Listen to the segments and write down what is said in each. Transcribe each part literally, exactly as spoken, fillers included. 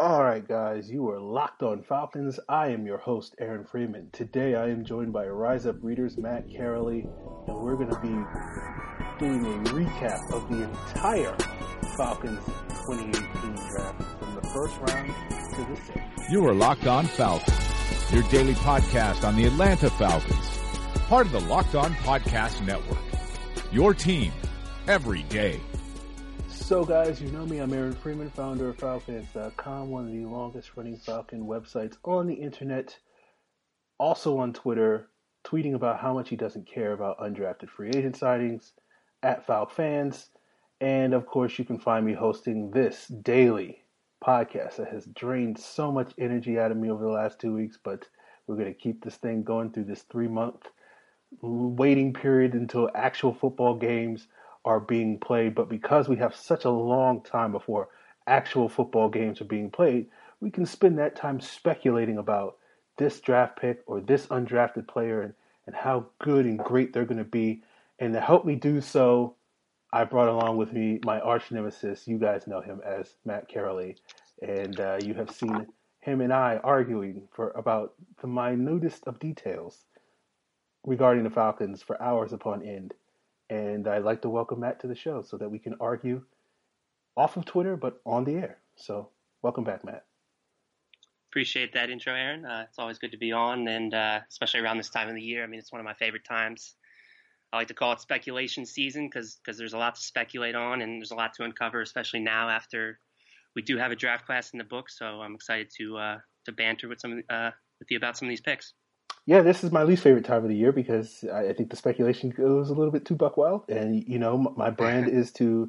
All right, guys, you are locked on Falcons. I am your host, Aaron Freeman. Today, I am joined by Rise Up Readers, Matt Carolee, and we're going to be doing a recap of the entire Falcons twenty eighteen draft from the first round to the sixth. You are Locked On Falcons, your daily podcast on the Atlanta Falcons, part of the Locked On Podcast Network. Your team every day. So, guys, you know me. I'm Aaron Freeman, founder of Falcons dot com, one of the longest-running Falcon websites on the internet. Also on Twitter, tweeting about how much he doesn't care about undrafted free agent signings, at FalcFans. And, of course, you can find me hosting this daily podcast that has drained so much energy out of me over the last two weeks, but we're going to keep this thing going through this three-month waiting period until actual football games are being played. But because we have such a long time before actual football games are being played, we can spend that time speculating about this draft pick or this undrafted player and, and how good and great they're going to be. And to help me do so, I brought along with me my arch nemesis. You guys know him as Matt Carolee. And uh, you have seen him and I arguing for about the minutest of details regarding the Falcons for hours upon end. And I'd like to welcome Matt to the show so that we can argue off of Twitter, but on the air. So welcome back, Matt. Appreciate that intro, Aaron. Uh, it's always good to be on, and uh, especially around this time of the year. I mean, it's one of my favorite times. I like to call it speculation season because because there's a lot to speculate on, and there's a lot to uncover, especially now after we do have a draft class in the book. So I'm excited to uh, to banter with some uh, with you about some of these picks. Yeah, this is my least favorite time of the year because I think the speculation goes a little bit too buck wild. And, you know, my brand is to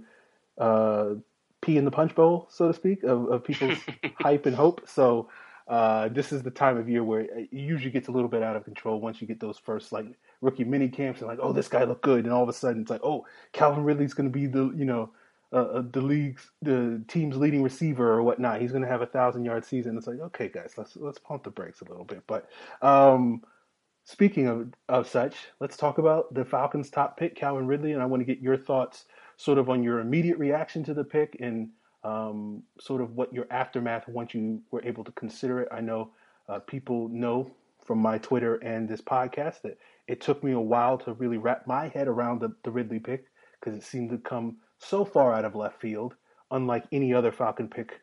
uh, pee in the punch bowl, so to speak, of, of people's hype and hope. So uh, this is the time of year where it usually gets a little bit out of control once you get those first, like, rookie mini camps and, like, oh, this guy looked good. And all of a sudden it's like, oh, Calvin Ridley's going to be the, you know, uh, the league's, the team's leading receiver or whatnot. He's going to have a thousand yard season. It's like, okay, guys, let's let's pump the brakes a little bit. But um, speaking of of such, let's talk about the Falcons' top pick, Calvin Ridley, and I want to get your thoughts, sort of on your immediate reaction to the pick and um, sort of what your aftermath once you were able to consider it. I know uh, people know from my Twitter and this podcast that it took me a while to really wrap my head around the, the Ridley pick because it seemed to come so far out of left field, unlike any other Falcon pick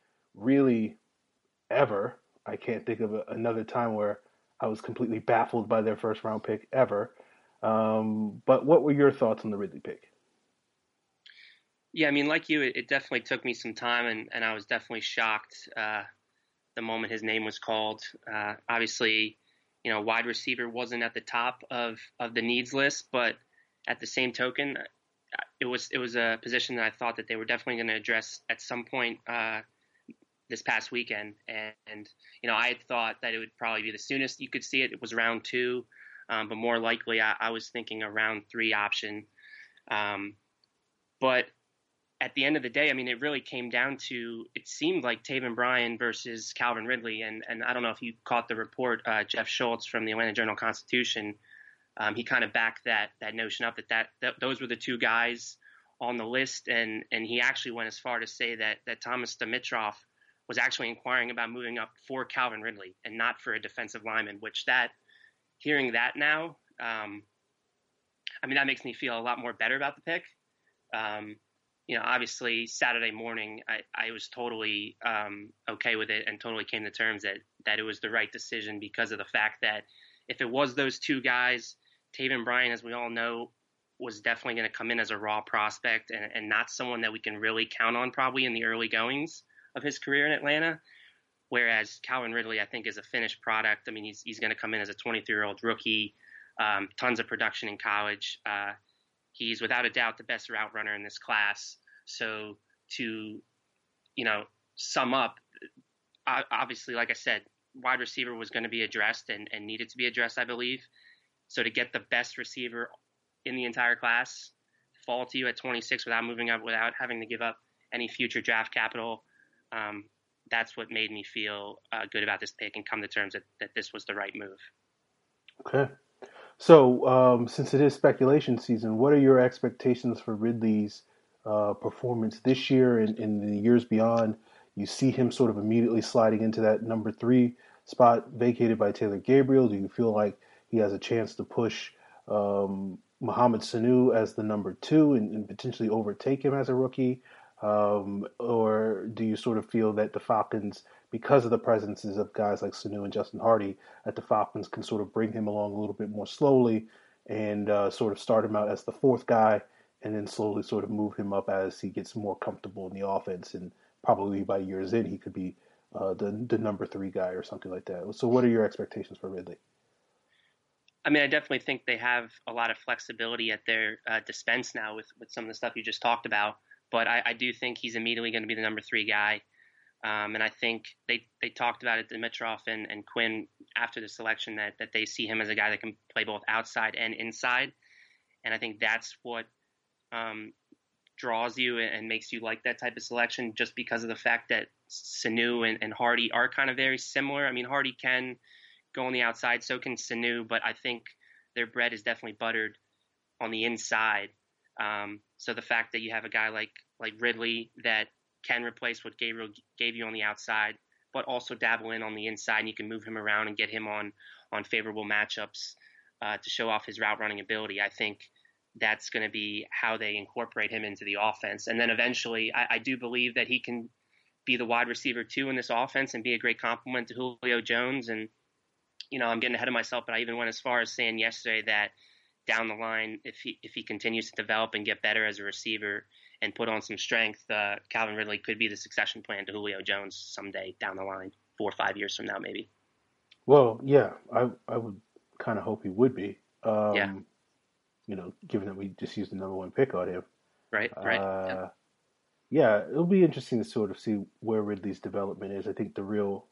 really ever. I can't think of a, another time where I was completely baffled by their first round pick ever. Um, but what were your thoughts on the Ridley pick? Yeah, I mean, like you, it, it definitely took me some time, and, and I was definitely shocked uh, the moment his name was called. Uh, obviously, you know, wide receiver wasn't at the top of, of the needs list, but at the same token, it was it was a position that I thought that they were definitely going to address at some point uh, this past weekend. And, and, you know, I had thought that it would probably be the soonest you could see it. It was round two, um, but more likely I, I was thinking a round three option. Um, but at the end of the day, I mean, it really came down to, it seemed like Taven Bryan versus Calvin Ridley. And, and I don't know if you caught the report, uh, Jeff Schultz from the Atlanta Journal-Constitution, Um, he kind of backed that that notion up that, that that those were the two guys on the list, and and he actually went as far to say that that Thomas Dimitroff was actually inquiring about moving up for Calvin Ridley and not for a defensive lineman. Which that hearing that now, um, I mean, that makes me feel a lot more better about the pick. Um, you know, obviously Saturday morning, I, I was totally um, okay with it and totally came to terms that that it was the right decision because of the fact that if it was those two guys, Taven Bryan, as we all know, was definitely going to come in as a raw prospect and, and not someone that we can really count on probably in the early goings of his career in Atlanta. Whereas Calvin Ridley, I think, is a finished product. I mean, he's he's going to come in as a twenty-three-year-old rookie, um, tons of production in college. Uh, he's without a doubt the best route runner in this class. So to, you know, sum up, obviously, like I said, wide receiver was going to be addressed and, and needed to be addressed, I believe. So to get the best receiver in the entire class, fall to you at twenty-six without moving up, without having to give up any future draft capital, um, that's what made me feel uh, good about this pick and come to terms that, that this was the right move. Okay. So um, since it is speculation season, what are your expectations for Ridley's uh, performance this year and in the years beyond? you see him sort of immediately sliding into that number three spot vacated by Taylor Gabriel? Do you feel like he has a chance to push um, Mohamed Sanu as the number two and, and potentially overtake him as a rookie? Um, or do you sort of feel that the Falcons, because of the presences of guys like Sanu and Justin Hardy, that the Falcons can sort of bring him along a little bit more slowly and uh, sort of start him out as the fourth guy and then slowly sort of move him up as he gets more comfortable in the offense, and probably by years in he could be uh, the the number three guy or something like that. So what are your expectations for Ridley? I mean, I definitely think they have a lot of flexibility at their uh, dispense now with, with some of the stuff you just talked about. But I, I do think he's immediately going to be the number three guy. Um, and I think they, they talked about it, Dimitroff and, and Quinn, after the selection, that, that they see him as a guy that can play both outside and inside. And I think that's what um, draws you and makes you like that type of selection, just because of the fact that Sanu and, and Hardy are kind of very similar. I mean, Hardy can go on the outside, so can Sanu, but I think their bread is definitely buttered on the inside. Um, so the fact that you have a guy like like Ridley that can replace what Gabriel gave you on the outside, but also dabble in on the inside, and you can move him around and get him on on favorable matchups uh, to show off his route running ability. I think that's going to be how they incorporate him into the offense. And then eventually, I, I do believe that he can be the wide receiver two in this offense and be a great complement to Julio Jones. And, you know, I'm getting ahead of myself, but I even went as far as saying yesterday that down the line, if he if he continues to develop and get better as a receiver and put on some strength, uh, Calvin Ridley could be the succession plan to Julio Jones someday down the line, four or five years from now, maybe. Well, yeah, I I would kind of hope he would be. Um, yeah. You know, given that we just used the number one pick on him. Right, right. Uh, yeah. yeah, it'll be interesting to sort of see where Ridley's development is. I think the real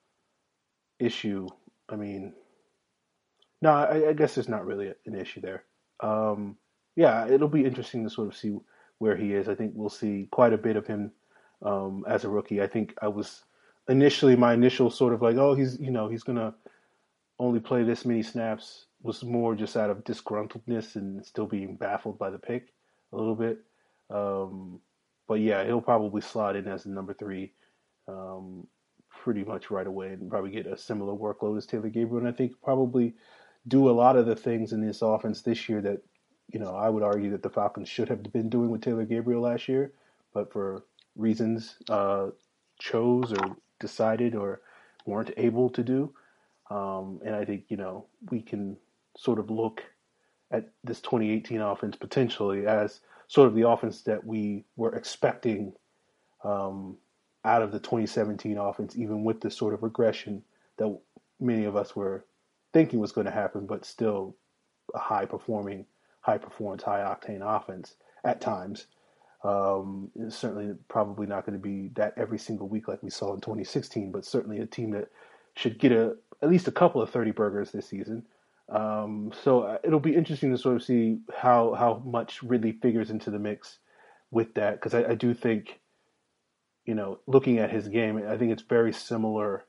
issue, I mean, no, I, I guess there's not really an issue there. Um, yeah, it'll be interesting to sort of see where he is. I think we'll see quite a bit of him um, as a rookie. I think I was initially, my initial sort of like, oh, he's, you know, he's going to only play this many snaps was more just out of disgruntledness and still being baffled by the pick a little bit. Um, but yeah, he'll probably slot in as the number three um, pretty much right away and probably get a similar workload as Taylor Gabriel. And I think probably do a lot of the things in this offense this year that, you know, I would argue that the Falcons should have been doing with Taylor Gabriel last year, but for reasons uh, chose or decided or weren't able to do. Um, and I think, you know, we can sort of look at this twenty eighteen offense potentially as sort of the offense that we were expecting um, out of the twenty seventeen offense, even with the sort of regression that many of us were thinking was going to happen, but still a high-performing, high-performance, high-octane offense at times. Um, it's certainly probably not going to be that every single week like we saw in twenty sixteen, but certainly a team that should get a at least a couple of thirty burgers this season. Um, so it'll be interesting to sort of see how how much Ridley figures into the mix with that, because I, I do think, you know, looking at his game, I think it's very similar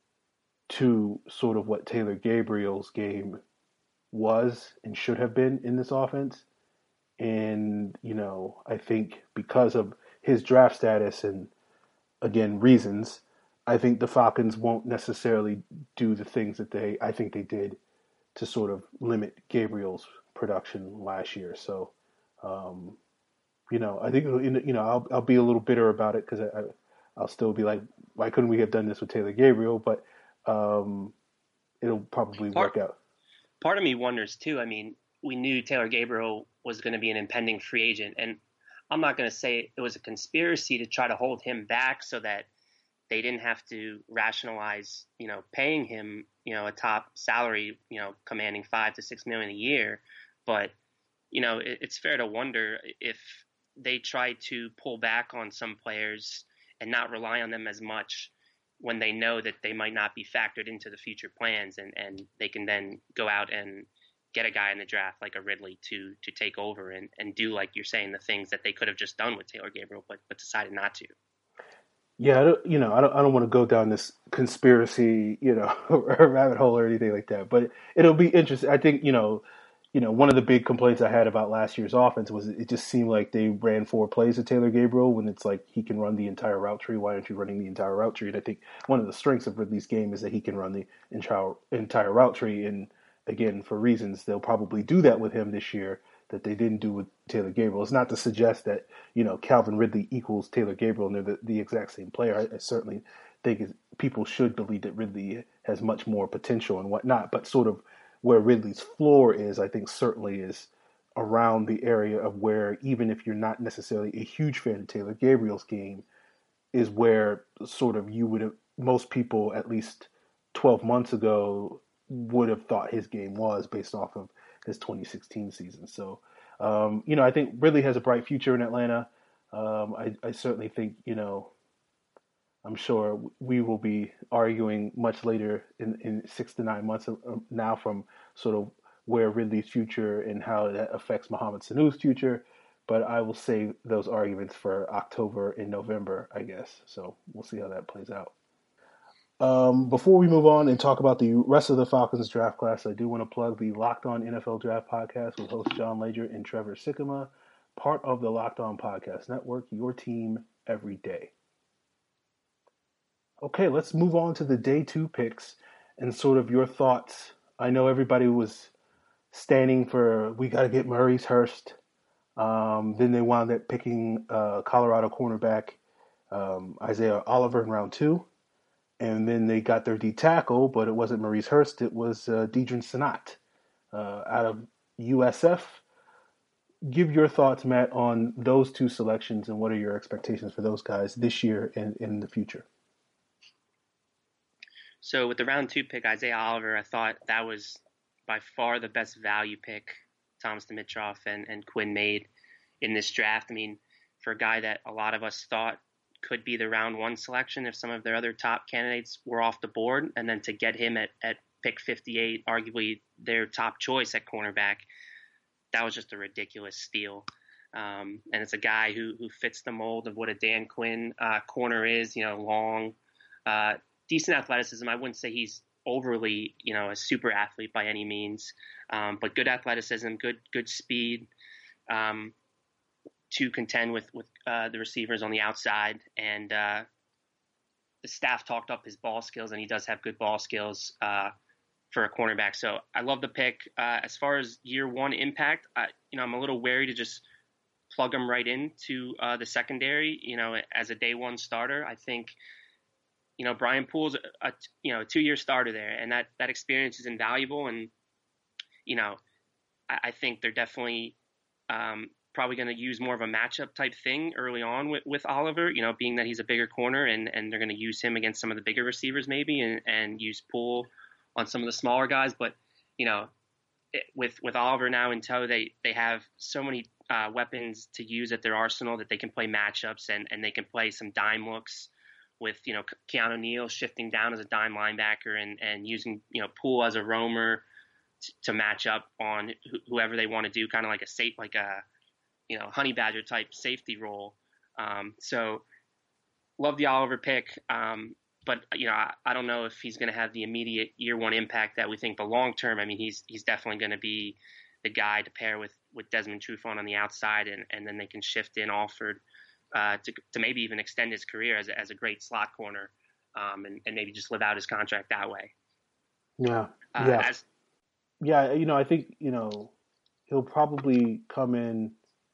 to sort of what Taylor Gabriel's game was and should have been in this offense. And, you know, I think because of his draft status and, again, reasons, I think the Falcons won't necessarily do the things that they, I think they did to sort of limit Gabriel's production last year. So, um, you know, I think, you know, I'll, I'll be a little bitter about it because I, I'll still be like, why couldn't we have done this with Taylor Gabriel? But um, it'll probably part, work out. Part of me wonders too. I mean, we knew Taylor Gabriel was going to be an impending free agent, and I'm not going to say it was a conspiracy to try to hold him back so that they didn't have to rationalize, you know, paying him, you know, a top salary, you know, commanding five to six million a year. But, you know, it, it's fair to wonder if they try to pull back on some players and not rely on them as much when they know that they might not be factored into the future plans, and, and they can then go out and get a guy in the draft like a Ridley to to take over and, and do, like you're saying, the things that they could have just done with Taylor Gabriel, but, but decided not to. Yeah, I don't, you know, I don't, I don't want to go down this conspiracy, you know, rabbit hole or anything like that. But it'll be interesting. I think, you know, you know, one of the big complaints I had about last year's offense was it just seemed like they ran four plays to Taylor Gabriel when it's like he can run the entire route tree. Why aren't you running the entire route tree? And I think one of the strengths of Ridley's game is that he can run the entire entire route tree. And again, for reasons they'll probably do that with him this year that they didn't do with Taylor Gabriel. It's not to suggest that, you know, Calvin Ridley equals Taylor Gabriel and they're the, the exact same player. I, I certainly think it, people should believe that Ridley has much more potential and whatnot, but sort of where Ridley's floor is, I think certainly is around the area of where, even if you're not necessarily a huge fan of Taylor Gabriel's game, is where sort of you would have, most people at least twelve months ago would have thought his game was based off of his twenty sixteen season. So, um, you know, I think Ridley has a bright future in Atlanta. Um, I, I certainly think, you know, I'm sure we will be arguing much later in, in six to nine months now from sort of where Ridley's future and how that affects Mohamed Sanu's future. But I will save those arguments for October and November, I guess. So we'll see how that plays out. Um, before we move on and talk about the rest of the Falcons draft class, I do want to plug the Locked On N F L Draft Podcast with hosts John Lager and Trevor Sikkema, part of the Locked On Podcast Network, your team every day. Okay, let's move on to the day two picks and sort of your thoughts. I know everybody was standing for, we got to get Maurice Hurst. Um, then they wound up picking uh, Colorado cornerback um, Isaiah Oliver in round two. And then they got their D tackle, but it wasn't Maurice Hurst. It was uh, Deadrin Senat uh, out of U S F. Give your thoughts, Matt, on those two selections and what are your expectations for those guys this year and in the future? So with the round two pick, Isaiah Oliver, I thought that was by far the best value pick Thomas Dimitroff and, and Quinn made in this draft. I mean, for a guy that a lot of us thought could be the round one selection if some of their other top candidates were off the board, and then to get him at, at pick fifty-eight, arguably their top choice at cornerback, that was just a ridiculous steal. Um, and it's a guy who who fits the mold of what a Dan Quinn uh, corner is, you know, long, uh, decent athleticism. I wouldn't say he's overly, you know, a super athlete by any means, um, but good athleticism, good good speed um, to contend with with uh, the receivers on the outside. And uh, the staff talked up his ball skills, and he does have good ball skills uh, for a cornerback. So I love the pick. Uh, as far as year one impact, I, you know, I'm a little wary to just plug him right into uh, the secondary. You know, as a day one starter, I think. You know, Brian Poole's a, a you know a two-year starter there, and that, that experience is invaluable. And you know, I, I think they're definitely um, probably going to use more of a matchup type thing early on with, with Oliver. You know, being that he's a bigger corner, and, and they're going to use him against some of the bigger receivers maybe, and, and use Poole on some of the smaller guys. But you know, it, with with Oliver now in tow, they they have so many uh, weapons to use at their arsenal that they can play matchups and and they can play some dime looks. With, you know, Keanu Neal shifting down as a dime linebacker and, and using, you know, Poole as a roamer t- to match up on wh- whoever they want to do, kind of like a safe, like a, you know, honey badger type safety role. Um, so love the Oliver pick. Um, but, you know, I, I don't know if he's going to have the immediate year one impact that we think, but long term, I mean, he's, he's definitely going to be the guy to pair with, with Desmond Trufant on the outside, and, and then they can shift in Alford. Uh, to to maybe even extend his career as a, as a great slot corner, um, and, and maybe just live out his contract that way. Yeah, uh, yeah, as, yeah. You know, I think you know he'll probably come in.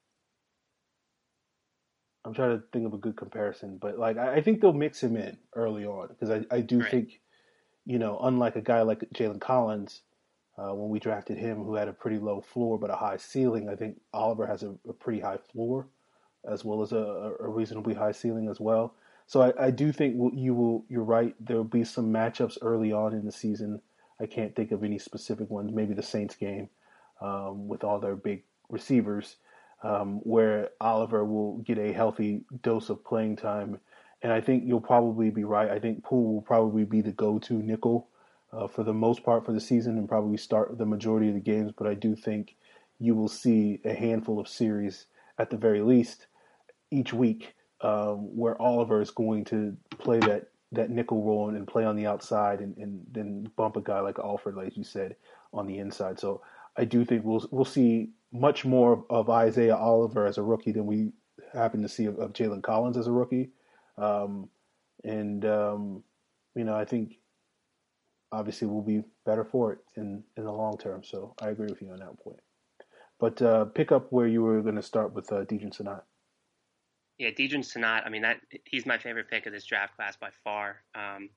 I'm trying to think of a good comparison, but like I, I think they'll mix him in early on because I, I do right. think, you know, unlike a guy like Jalen Collins, uh, when we drafted him, who had a pretty low floor but a high ceiling, I think Oliver has a, a pretty high floor, as well as a, a reasonably high ceiling as well. So I, I do think you will. You're right. There will be some matchups early on in the season. I can't think of any specific ones. Maybe the Saints game um, with all their big receivers, um, where Oliver will get a healthy dose of playing time. And I think you'll probably be right. I think Poole will probably be the go-to nickel uh, for the most part for the season and probably start the majority of the games. But I do think you will see a handful of series at the very least each week, um, where Oliver is going to play that, that nickel role and play on the outside and, and then bump a guy like Alford, like you said, on the inside. So I do think we'll we'll see much more of Isaiah Oliver as a rookie than we happen to see of, of Jalen Collins as a rookie. Um, and um, you know, I think obviously we'll be better for it in in the long term. So I agree with you on that point. But uh, pick up where you were going to start with uh, Dejan Sanat. Yeah, Dejan Sanat. I mean, that he's my favorite pick of this draft class by far. Um,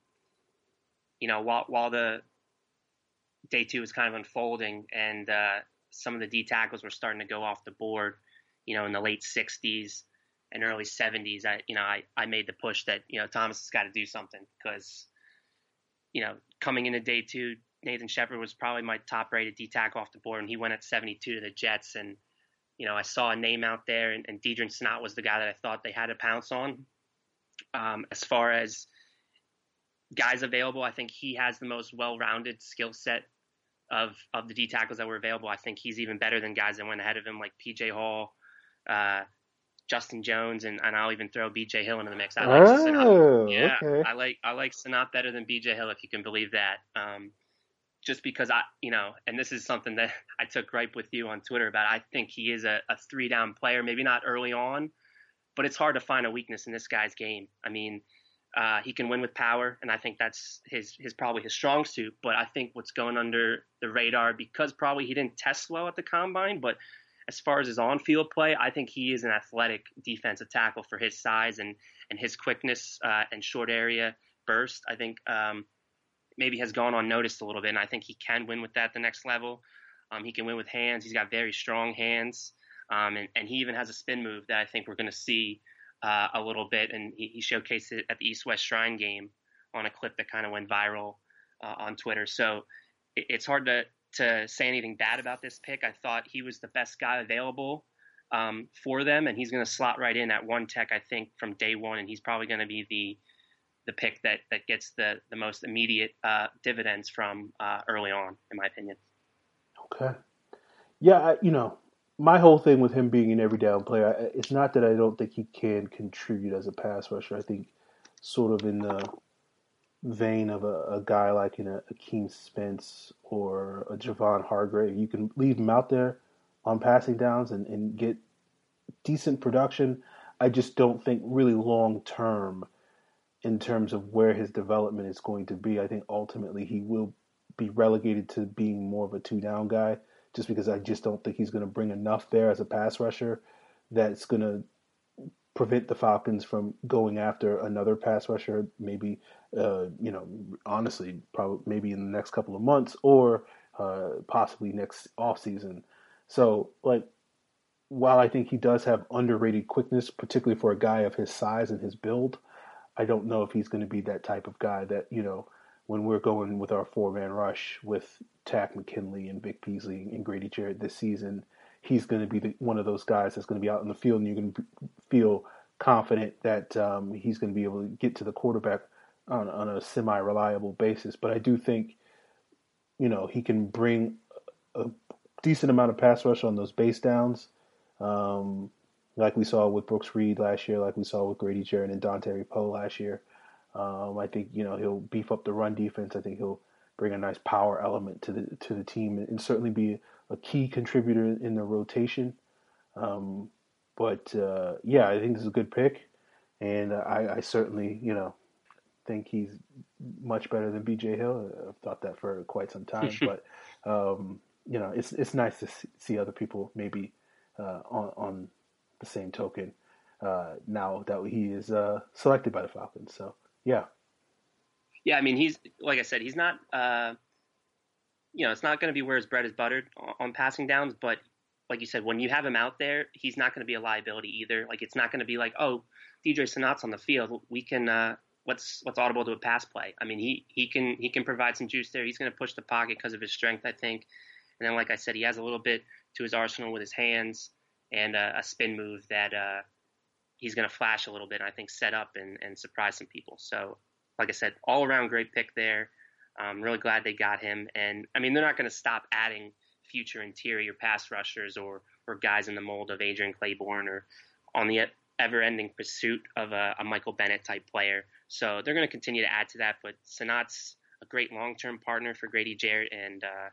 you know, while while the day two was kind of unfolding and uh, some of the D tackles were starting to go off the board, you know, in the late sixties and early seventies, I you know I, I made the push that you know Thomas has got to do something because you know coming into day two, Nathan Shepard was probably my top rated D tackle off the board, and he went at seventy-two to the Jets. And you know I saw a name out there, and, and Dejan Sanat was the guy that I thought they had to pounce on. Um, as far as guys available, I think he has the most well-rounded skill set of of the D tackles that were available. I think he's even better than guys that went ahead of him, like P J Hall, uh, Justin Jones, and, and I'll even throw B J Hill into the mix. I like oh, Sanat. Yeah, okay. I like I like Sanat better than B J Hill, if you can believe that. Um, just because I, you know, and this is something that I took gripe with you on Twitter about. I think he is a, a three down player, maybe not early on, but it's hard to find a weakness in this guy's game. I mean, uh, he can win with power, and I think that's his his probably his strong suit. But I think what's going under the radar, because probably he didn't test well at the combine, but as far as his on-field play, I think he is an athletic defensive tackle for his size and and his quickness uh, and short area burst. I think um, maybe has gone unnoticed a little bit, and I think he can win with that at the next level. Um, he can win with hands. He's got very strong hands, um, and, and he even has a spin move that I think we're going to see uh, a little bit, and he, he showcased it at the East-West Shrine game on a clip that kind of went viral uh, on Twitter. So it, it's hard to to say anything bad about this pick. I thought he was the best guy available um, for them, and he's going to slot right in at one tech, I think, from day one, and he's probably going to be the the pick that, that gets the, the most immediate uh, dividends from uh, early on, in my opinion. Okay. Yeah, I, you know, my whole thing with him being an every down player, I, it's not that I don't think he can contribute as a pass rusher. I think sort of in the vein of a, a guy like in a Akeem Spence or a Javon Hargrave, you can leave him out there on passing downs and, and get decent production. I just don't think really long term in terms of where his development is going to be. I think ultimately he will be relegated to being more of a two down guy, just because I just don't think he's going to bring enough there as a pass rusher that's going to prevent the Falcons from going after another pass rusher, maybe, uh, you know, honestly, probably maybe in the next couple of months or uh, possibly next offseason. So, like, while I think he does have underrated quickness, particularly for a guy of his size and his build, I don't know if he's going to be that type of guy that, you know, when we're going with our four-man rush with Takk McKinley and Vic Beasley and Grady Jarrett this season, he's going to be the, one of those guys that's going to be out in the field, and you're going to feel confident that um, he's going to be able to get to the quarterback on, on a semi-reliable basis. But I do think, you know, he can bring a decent amount of pass rush on those base downs, um, like we saw with Brooks Reed last year, like we saw with Grady Jarrett and Dante Poe last year. Um, I think, you know, he'll beef up the run defense. I think he'll bring a nice power element to the to the team and certainly be a key contributor in the rotation. Um, but, uh, yeah, I think this is a good pick. And I, I certainly, you know, think he's much better than B J Hill. I've thought that for quite some time. But, um, you know, it's it's nice to see other people maybe uh, on, on the same token uh, now that he is uh, selected by the Falcons. So, yeah. Yeah, I mean, he's, like I said, he's not, uh, you know, it's not going to be where his bread is buttered on, on passing downs, but like you said, when you have him out there, he's not going to be a liability either. Like, it's not going to be like, oh, D J Sanat's on the field, we can, uh, let's, let's audible to a pass play. I mean, he, he can, he can provide some juice there. He's going to push the pocket because of his strength, I think. And then, like I said, he has a little bit to his arsenal with his hands and uh, a spin move that uh, he's going to flash a little bit, and I think set up and, and surprise some people. So, like I said, all around great pick there. I'm really glad they got him. And, I mean, they're not going to stop adding future interior pass rushers or, or guys in the mold of Adrian Claiborne or on the ever-ending pursuit of a, a Michael Bennett-type player. So they're going to continue to add to that. But Sanat's a great long-term partner for Grady Jarrett, and uh,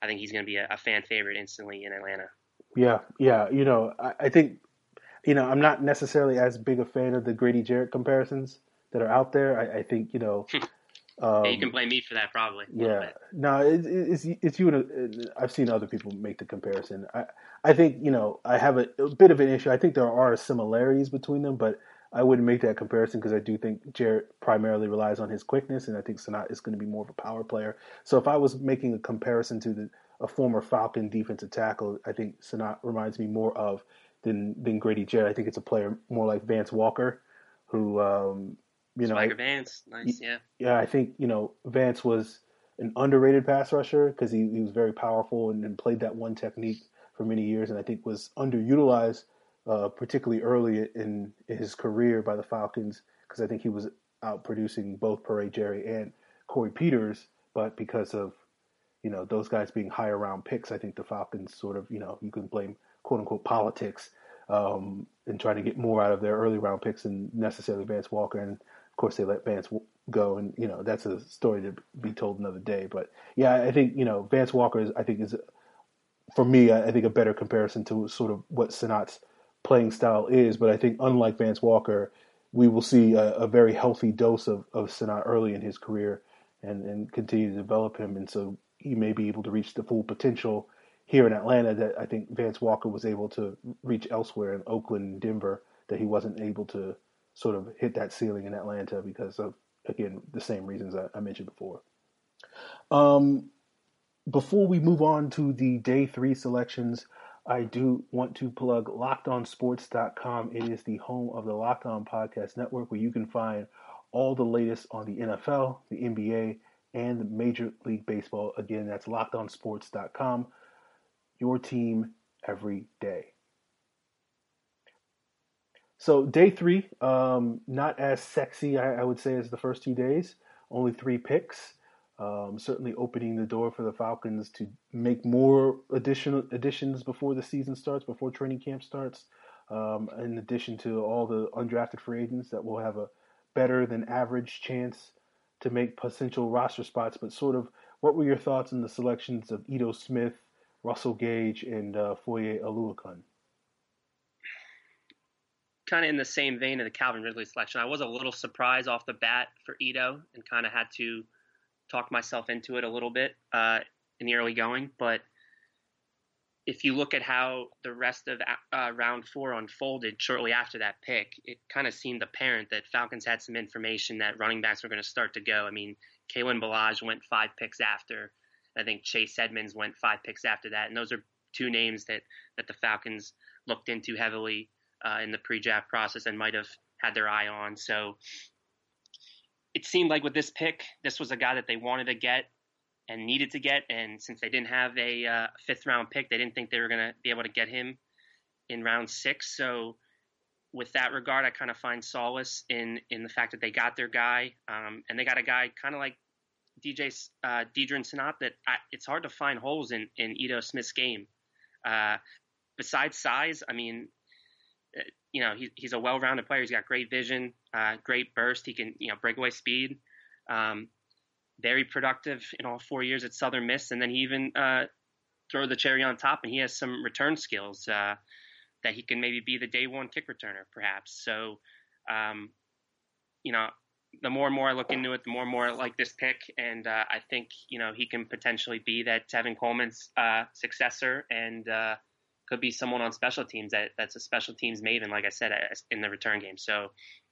I think he's going to be a, a fan favorite instantly in Atlanta. Yeah, yeah. You know, I, I think, you know, I'm not necessarily as big a fan of the Grady Jarrett comparisons that are out there. I, I think, you know, yeah, you um, can blame me for that probably. A yeah, no, it, it's it's you. And I've seen other people make the comparison. I I think you know I have a, a bit of an issue. I think there are similarities between them, but I wouldn't make that comparison because I do think Jarrett primarily relies on his quickness, and I think Sanat is going to be more of a power player. So if I was making a comparison to the a former Falcon defensive tackle, I think Sanat reminds me more of than than Grady Jarrett. I think it's a player more like Vance Walker, who. Um, You know, Swagger Vance, nice, yeah. Yeah, I think, you know, Vance was an underrated pass rusher because he, he was very powerful and, and played that one technique for many years, and I think was underutilized, uh, particularly early in, in his career by the Falcons because I think he was out producing both Perret Jerry and Corey Peters, but because of, you know, those guys being higher round picks, I think the Falcons sort of, you know, you can blame quote unquote politics um, in trying to get more out of their early round picks than necessarily Vance Walker. And of course, they let Vance go, and you know that's a story to be told another day. But yeah, I think you know Vance Walker is, I think is, for me, I think a better comparison to sort of what Sanat's playing style is. But I think unlike Vance Walker, we will see a, a very healthy dose of, of Sanat early in his career, and, and continue to develop him, and so he may be able to reach the full potential here in Atlanta that I think Vance Walker was able to reach elsewhere in Oakland and Denver that he wasn't able to sort of hit that ceiling in Atlanta because of, again, the same reasons I, I mentioned before. Um, before we move on to the day three selections, I do want to plug locked on sports dot com. It is the home of the Locked On Podcast Network where you can find all the latest on the N F L, the N B A, and Major League Baseball. Again, that's locked on sports dot com. Your team every day. So day three, um, not as sexy, I, I would say, as the first two days. Only three picks. Um, certainly opening the door for the Falcons to make more additional additions before the season starts, before training camp starts. Um, in addition to all the undrafted free agents that will have a better than average chance to make potential roster spots. But sort of, what were your thoughts on the selections of Ito Smith, Russell Gage, and uh, Foye Oluokun? Kind of in the same vein of the Calvin Ridley selection. I was a little surprised off the bat for Ito and kind of had to talk myself into it a little bit uh, in the early going. But if you look at how the rest of uh, round four unfolded shortly after that pick, it kind of seemed apparent that Falcons had some information that running backs were going to start to go. I mean, Kalen Ballage went five picks after. I think Chase Edmonds went five picks after that. And those are two names that, that the Falcons looked into heavily Uh, in the pre-draft process and might have had their eye on. So it seemed like with this pick, this was a guy that they wanted to get and needed to get. And since they didn't have a uh, fifth round pick, they didn't think they were going to be able to get him in round six. So with that regard, I kind of find solace in, in the fact that they got their guy. Um, and they got a guy kind of like D J uh, Deidrin Sanat that I, it's hard to find holes in, in Ito Smith's game. Uh, besides size, I mean, you know, he, he's a well-rounded player. He's got great vision, uh, great burst. He can, you know, breakaway speed. Um, very productive in all four years at Southern Miss. And then he even uh, throw the cherry on top, and he has some return skills uh, that he can maybe be the day one kick returner, perhaps. So, um, you know, the more and more I look into it, the more and more I like this pick. And uh, I think, you know, he can potentially be that Tevin Coleman's uh, successor and uh, could be someone on special teams that that's a special teams maven, like I said, in the return game. So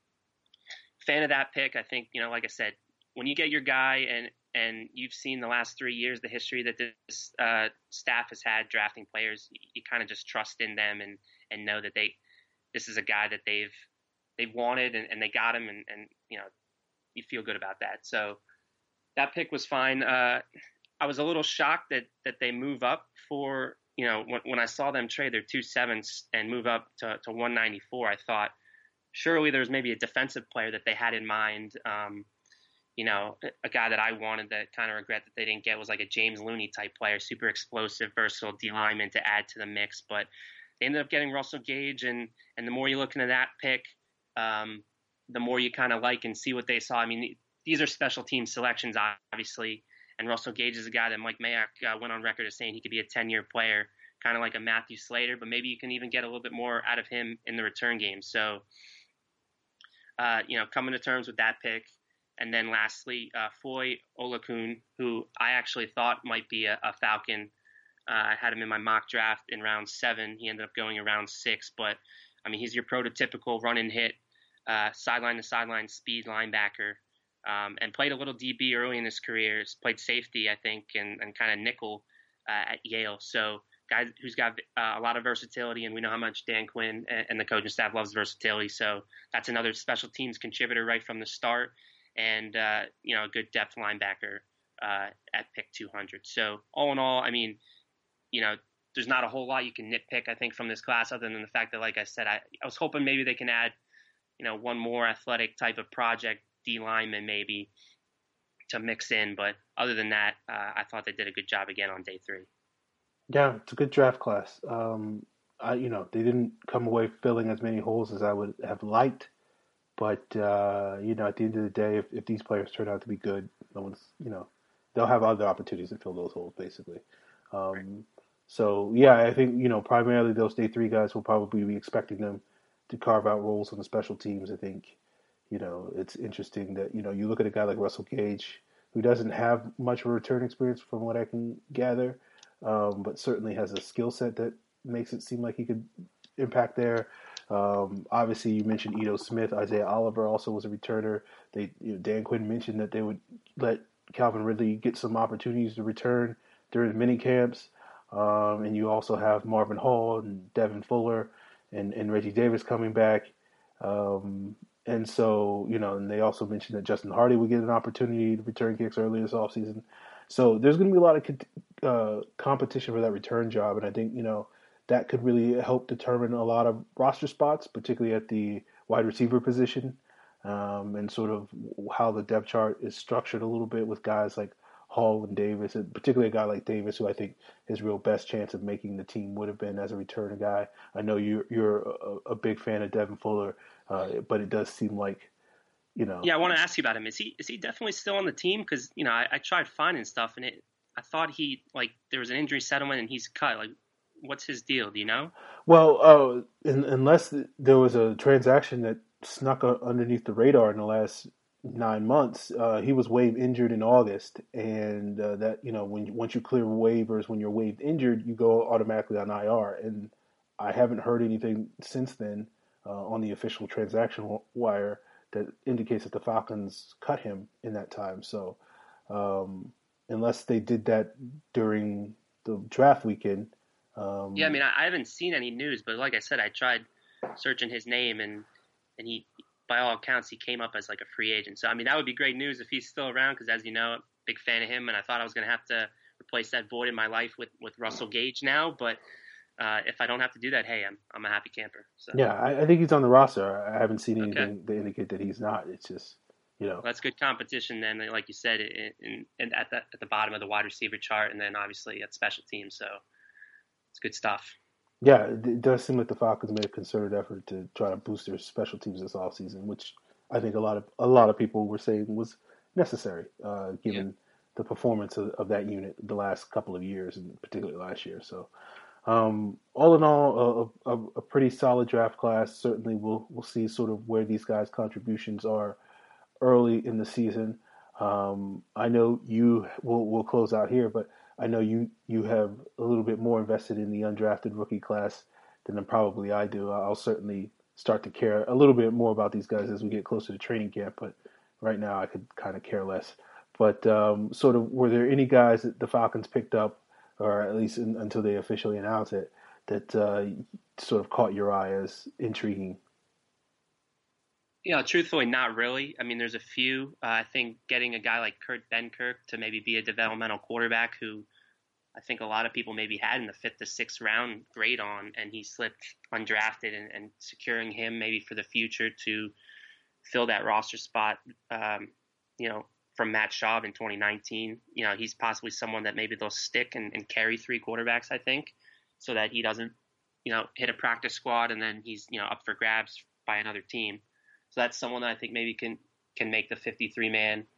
fan of that pick. I think, you know, like I said, when you get your guy and, and you've seen the last three years, the history that this uh, staff has had drafting players, you, you kind of just trust in them and, and know that they, this is a guy that they've, they've wanted and, and they got him. And, and, you know, you feel good about that. So that pick was fine. Uh, I was a little shocked that, that they move up for, you know, when, when I saw them trade their two sevens and move up to, to one ninety-four, I thought surely there's maybe a defensive player that they had in mind. Um, you know, a guy that I wanted that kind of regret that they didn't get was like a James Looney type player, super explosive, versatile D lineman to add to the mix. But they ended up getting Russell Gage, and and the more you look into that pick, um, the more you kind of like and see what they saw. I mean, these are special team selections, obviously, And Russell Gage is a guy that Mike Mayock uh, went on record as saying he could be a ten-year player, kind of like a Matthew Slater, but maybe you can even get a little bit more out of him in the return game. So, uh, you know, coming to terms with that pick. And then lastly, uh, Foy Olakun, who I actually thought might be a, a Falcon. Uh, I had him in my mock draft in round seven. He ended up going in round six. But, I mean, he's your prototypical run and hit, uh, sideline to sideline speed linebacker, um, and played a little D B early in his career. He's played safety, I think, and, and kind of nickel uh, at Yale. So, guy who's got uh, a lot of versatility, and we know how much Dan Quinn and, and the coaching staff loves versatility. So, that's another special teams contributor right from the start. And, uh, you know, a good depth linebacker uh, at pick two hundred. So, all in all, I mean, you know, there's not a whole lot you can nitpick, I think, from this class other than the fact that, like I said, I, I was hoping maybe they can add, you know, one more athletic type of project, D lineman maybe, to mix in. But other than that, uh, I thought they did a good job again on day three. Yeah, it's a good draft class. Um, I, you know, they didn't come away filling as many holes as I would have liked. But, uh, you know, at the end of the day, if, if these players turn out to be good, no one's, you know, they'll have other opportunities to fill those holes, basically. Um, right. So, yeah, I think, you know, primarily those day three guys will probably be expecting them to carve out roles on the special teams. I think, you know, it's interesting that, you know, you look at a guy like Russell Gage, who doesn't have much of a return experience from what I can gather, um, but certainly has a skill set that makes it seem like he could impact there. Um, obviously, you mentioned Ito Smith. Isaiah Oliver also was a returner. They, you know, Dan Quinn mentioned that they would let Calvin Ridley get some opportunities to return during the mini camps. Um, and you also have Marvin Hall and Devin Fuller and, and Reggie Davis coming back. Um, and so, you know, and they also mentioned that Justin Hardy would get an opportunity to return kicks early this offseason. So there's going to be a lot of uh, competition for that return job. And I think, you know, that could really help determine a lot of roster spots, particularly at the wide receiver position, um, and sort of how the depth chart is structured a little bit with guys like Hall and Davis, and particularly a guy like Davis, who I think his real best chance of making the team would have been as a return guy. I know you're, you're a, a big fan of Devin Fuller, uh, but it does seem like, you know. Yeah, I want to ask you about him. Is he is he definitely still on the team? Because, you know, I, I tried finding stuff, and it I thought he, like, there was an injury settlement and he's cut. Like, what's his deal? Do you know? Well, uh, in, unless there was a transaction that snuck underneath the radar in the last nine months, uh, he was waived injured in August, and uh, that, you know, when once you clear waivers, when you're waived injured, you go automatically on I R. And I haven't heard anything since then uh, on the official transaction wire that indicates that the Falcons cut him in that time. So um, unless they did that during the draft weekend. Um, yeah, I mean, I, I haven't seen any news, but like I said, I tried searching his name, and and he, by all accounts, he came up as like a free agent. So, I mean, that would be great news if he's still around, because as you know, big fan of him, and I thought I was going to have to replace that void in my life with, with Russell Gage now, but uh, if I don't have to do that, hey, I'm I'm a happy camper. So. Yeah, I, I think he's on the roster. I haven't seen anything okay. to indicate that he's not. It's just, you know. Well, that's good competition then, like you said, in, in, in, at, the, at the bottom of the wide receiver chart, and then obviously at special teams, so it's good stuff. Yeah, it does seem like the Falcons made a concerted effort to try to boost their special teams this offseason, which I think a lot of a lot of people were saying was necessary, uh, given yeah. the performance of, of that unit the last couple of years, and particularly last year. So, um, all in all, a, a, a pretty solid draft class. Certainly, we'll we'll see sort of where these guys' contributions are early in the season. Um, I know you will we'll close out here, but I know you, you have a little bit more invested in the undrafted rookie class than probably I do. I'll certainly start to care a little bit more about these guys as we get closer to training camp, but right now I could kind of care less. But um, sort of, were there any guys that the Falcons picked up, or at least in, until they officially announce it, that uh, sort of caught your eye as intriguing? Yeah, truthfully, not really. I mean, there's a few. Uh, I think getting a guy like Kurt Benkirk to maybe be a developmental quarterback, who I think a lot of people maybe had in the fifth to sixth round grade on, and he slipped undrafted, and, and securing him maybe for the future to fill that roster spot, um, you know, from Matt Schaub in twenty nineteen. You know, he's possibly someone that maybe they'll stick and, and carry three quarterbacks, I think, so that he doesn't, you know, hit a practice squad and then he's, you know, up for grabs by another team. So that's someone that I think maybe can can make the fifty-three man.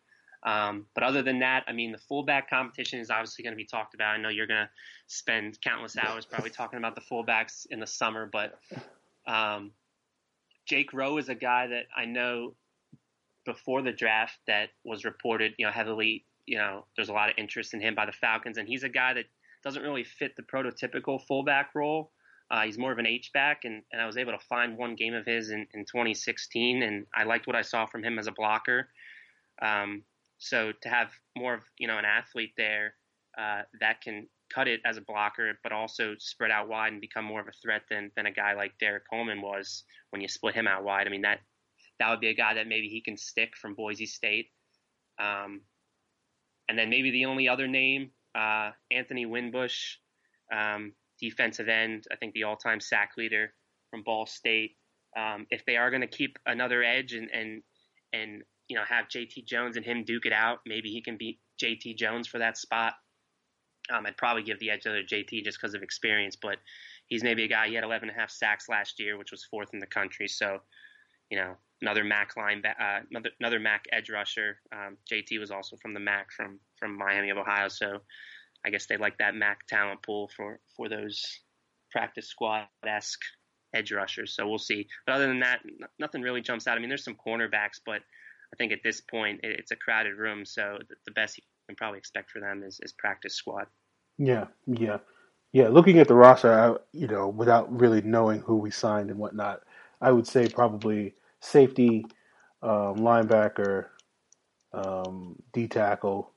Um, but other than that, I mean, the fullback competition is obviously going to be talked about. I know you're going to spend countless hours probably talking about the fullbacks in the summer, but um, Jake Rowe is a guy that I know before the draft that was reported, you know, heavily, you know, there's a lot of interest in him by the Falcons, and he's a guy that doesn't really fit the prototypical fullback role. Uh, he's more of an H-back, and, and I was able to find one game of his in, in twenty sixteen, and I liked what I saw from him as a blocker. Um, So to have more of, you know, an athlete there uh, that can cut it as a blocker, but also spread out wide and become more of a threat than than a guy like Derek Coleman was when you split him out wide. I mean, that that would be a guy that maybe he can stick from Boise State. Um, and then maybe the only other name, uh, Anthony Winbush, um, defensive end, I think the all-time sack leader from Ball State. Um, if they are going to keep another edge and and and you know, have J T Jones and him duke it out. Maybe he can beat J T Jones for that spot. Um, I'd probably give the edge to J T just because of experience, but he's maybe a guy. He had eleven and a half sacks last year, which was fourth in the country. So, you know, another M A C line, uh, another, another M A C edge rusher. Um, J T was also from the M A C from, from Miami of Ohio. So I guess they like that M A C talent pool for, for those practice squad-esque edge rushers. So we'll see. But other than that, nothing really jumps out. I mean, there's some cornerbacks, but I think at this point it's a crowded room, so the best you can probably expect for them is, is practice squad. Yeah, yeah, yeah. Looking at the roster, I, you know, without really knowing who we signed and whatnot, I would say probably safety, um, linebacker, um, D tackle.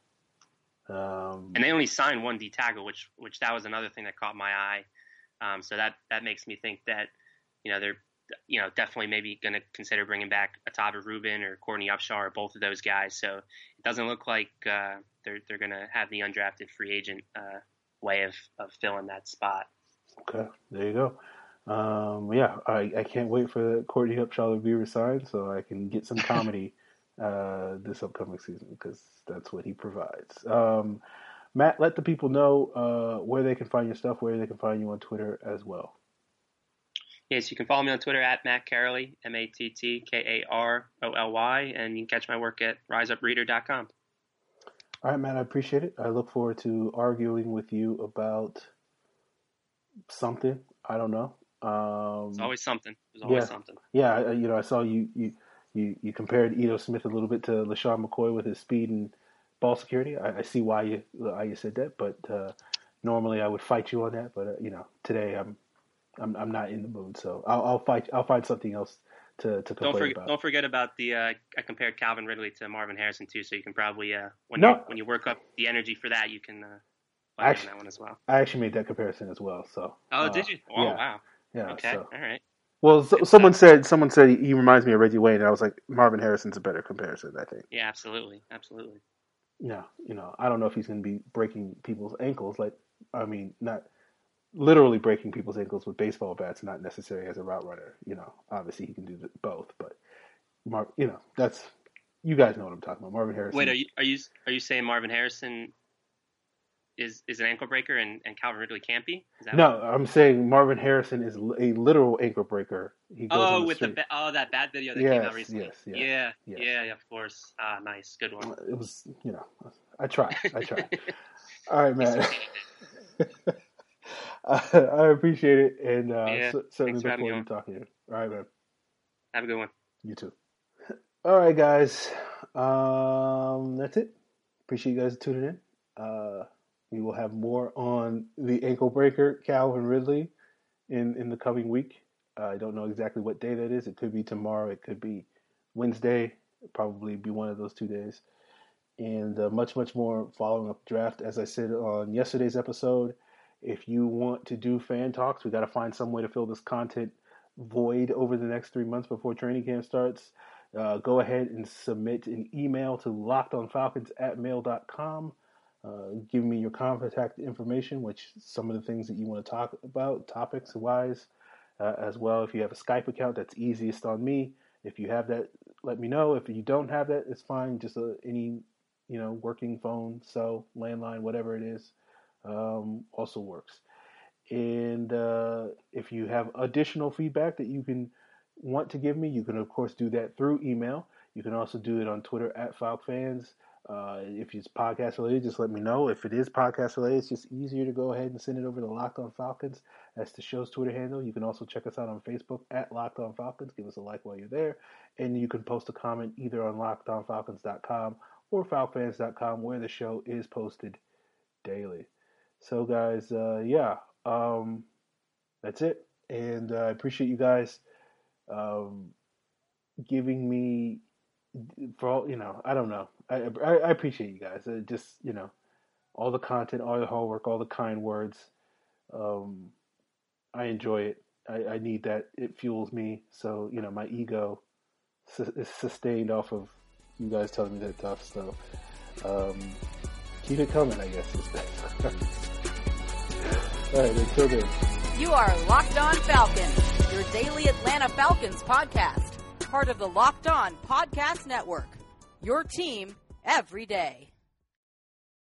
Um, and they only signed one D tackle, which which that was another thing that caught my eye. Um, so that that makes me think that, you know, they're you know, definitely maybe going to consider bringing back Ataba Rubin or Courtney Upshaw or both of those guys. So it doesn't look like uh, they're they're going to have the undrafted free agent uh, way of, of filling that spot. Okay, there you go. Um, yeah, I, I can't wait for Courtney Upshaw to be resigned so I can get some comedy uh, this upcoming season because that's what he provides. Um, Matt, let the people know uh, where they can find your stuff, where they can find you on Twitter as well. Yes, you can follow me on Twitter at Matt Carolly, M A T T K A R O L Y, and you can catch my work at rise up reader dot com. All right, Matt, I appreciate it. I look forward to arguing with you about something. I don't know. Um, It's always something. There's always yeah, something. Yeah, I, you know, I saw you, you, you, you compared Ito Smith a little bit to LaShawn McCoy with his speed and ball security. I, I see why you why you said that, but uh, normally I would fight you on that. But uh, you know, today I'm I'm I'm not in the mood, so I'll, I'll fight. I'll find something else to, to complain don't forget, about. Don't forget about the. Uh, I compared Calvin Ridley to Marvin Harrison too, so you can probably uh, when no. you when you work up the energy for that, you can uh, fight actually, on that one as well. I actually made that comparison as well. So. Oh, uh, did you? Oh, yeah, wow. Yeah. Okay. So. All right. Well, so, someone said someone said he reminds me of Reggie Wayne, and I was like, Marvin Harrison's a better comparison, I think. Yeah, absolutely, absolutely. Yeah, you know, I don't know if he's going to be breaking people's ankles. Like, I mean, not literally breaking people's ankles with baseball bats, not necessarily as a route runner. You know, obviously he can do both, but Mark, you know, that's you guys know what I'm talking about. Marvin Harrison. Wait, are you are you are you saying Marvin Harrison is is an ankle breaker and, and Calvin Ridley can't be? Is that no, what? I'm saying Marvin Harrison is a literal ankle breaker. He goes oh, on the with street. the oh that bad video that yes, came out recently. Yes, yes, yeah, yes. yeah, yeah, of course. Ah, nice, good one. It was, you know, I tried, I tried. All right, man. I, I appreciate it, and uh, yeah, c- certainly look having me forward on. to talking to you. All right, man. Have a good one. You too. All right, guys. Um, that's it. Appreciate you guys tuning in. Uh, we will have more on the ankle breaker, Calvin Ridley, in, in the coming week. Uh, I don't know exactly what day that is. It could be tomorrow. It could be Wednesday. It'll probably be one of those two days. And uh, much, much more following up the draft. As I said on yesterday's episode, if you want to do fan talks, we got to find some way to fill this content void over the next three months before training camp starts. Uh, go ahead and submit an email to lockedonfalcons at mail dot com. Uh, give me your contact information, which some of the things that you want to talk about, topics-wise, uh, as well. If you have a Skype account, that's easiest on me. If you have that, let me know. If you don't have that, it's fine. Just uh, any, you know, working phone, cell, landline, whatever it is, um, also works. And uh, if you have additional feedback that you can want to give me, you can, of course, do that through email. You can also do it on Twitter at FalcFans. Uh, if it's podcast related, just let me know. If it is podcast related, it's just easier to go ahead and send it over to Locked On Falcons. That's the show's Twitter handle. You can also check us out on Facebook at Locked On Falcons. Give us a like while you're there. And you can post a comment either on locked on falcons dot com or falcons dot com, where the show is posted daily. So, guys, uh, yeah, um, that's it. And uh, I appreciate you guys um, giving me, for all, you know, I don't know. I, I, I appreciate you guys. Uh, just, you know, all the content, all the hard work, all the kind words. Um, I enjoy it. I, I need that. It fuels me. So, you know, my ego su- is sustained off of you guys telling me that stuff. So, um, keep it coming, I guess. All right, until then. You are Locked On Falcons, your daily Atlanta Falcons podcast. Part of the Locked On Podcast Network. Your team every day.